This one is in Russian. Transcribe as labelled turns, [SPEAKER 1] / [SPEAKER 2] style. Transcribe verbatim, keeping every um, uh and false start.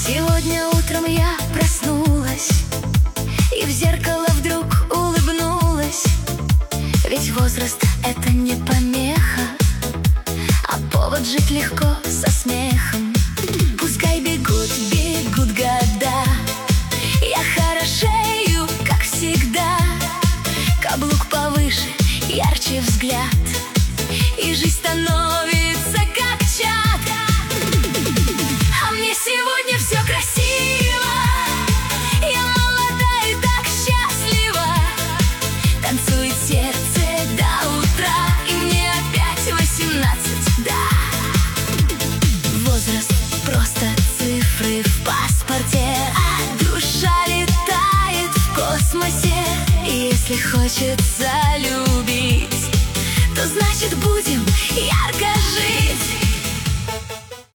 [SPEAKER 1] Сегодня утром я проснулась и в зеркало вдруг улыбнулась. Ведь возраст — это не помеха, а повод жить легко со смехом. Пускай бегут, бегут года, я хорошею, как всегда. Каблук повыше, ярче взгляд, и жизнь становится как чат. А мне сегодня все красиво, я молода и так счастлива. Танцует сердце до утра, и мне опять восемнадцать, да. Возраст — просто цифры в паспорте, а душа летает в космосе. И если хочется любить, то значит будем ярко жить.